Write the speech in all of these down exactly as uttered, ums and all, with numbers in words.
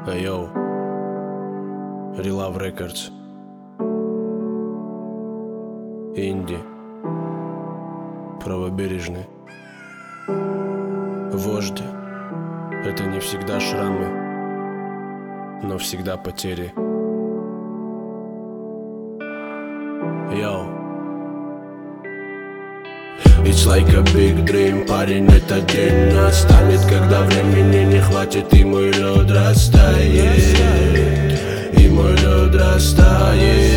Йоу, Relove Records, Инди, Правобережный. Вождь — это не всегда шрамы, но всегда потери. Йоу. It's like a big dream, парень, этот день настанет, когда времени не хватит, и мой лед растает, и мой лед растает.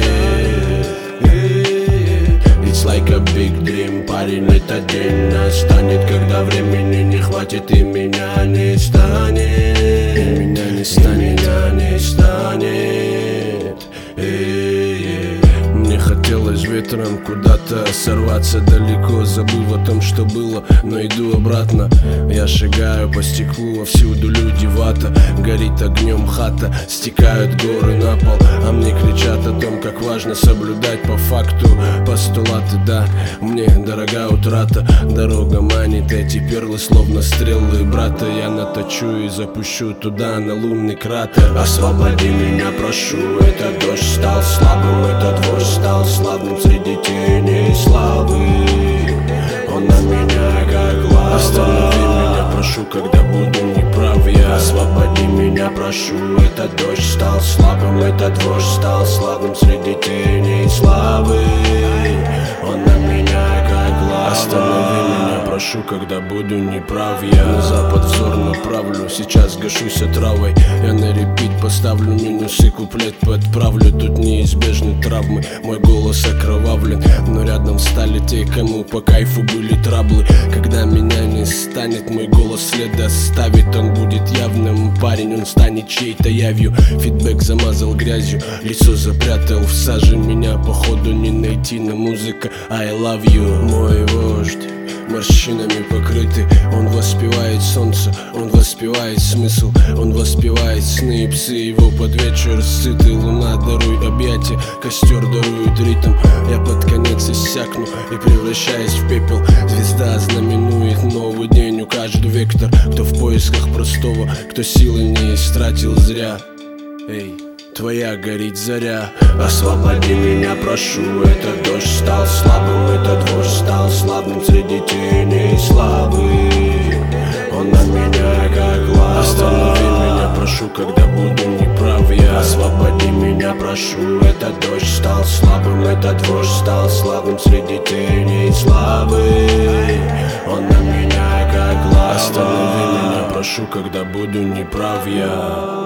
It's like a big dream, парень, этот день настанет, когда времени не хватит, и меня не станет, и меня не станет, меня не станет. Мне хотелось ветром куда-то сорваться далеко, забыв о том, что было, но иду обратно. Я шагаю по стеклу, повсюду люди, вата, горит огнем хата, стекают горы на пол, а мне кричат о том, как важно соблюдать по факту постулаты. Да, мне дорога утрата, дорога манит эти перлы, словно стрелы брата. Я наточу и запущу туда, на лунный кратер. Освободи меня, прошу, этот дождь стал слабым, этот вождь стал славным среди теней славы. Он на меня как лава. Останови меня, прошу, когда буду неправ я. Освободи меня, прошу, этот дождь стал слабым, этот вождь стал славным среди теней славы. Он на меня как лава. Останови меня, прошу, когда буду неправ я. На запад взор направлю, сейчас гашусь отравой. Я на репит поставлю минусы, куплет подправлю. Тут неизбежны травмы, мой голос окровавлен, но рядом стали те, кому по кайфу были траблы. Когда меня не станет, мой голос след оставит. Он будет явным, парень, он станет чьей-то явью. Фидбэк замазал грязью, лицо запрятал в саже. Меня походу не найти, на музыка I love you. Мой вождь морщинами покрытый, он воспевает солнце, он воспевает смысл, он воспевает сны и псы его под вечер сыты. Луна дарует объятия, костер дарует ритм. Я под конец иссякну и превращаюсь в пепел. Звезда знаменует новый день, укажет вектор. Кто в поисках простого, кто силы не истратил зря. Эй, твоя горит заря. Освободи меня, прошу, этот дождь стал слабым, этот вождь стал славным среди теней славы. Он на меня как лава. Останови меня, прошу, когда буду неправ я. Освободи меня, прошу, этот дождь стал слабым, этот вождь стал славным среди теней славы. Он на меня как лава. Останови меня, прошу, когда буду неправ я.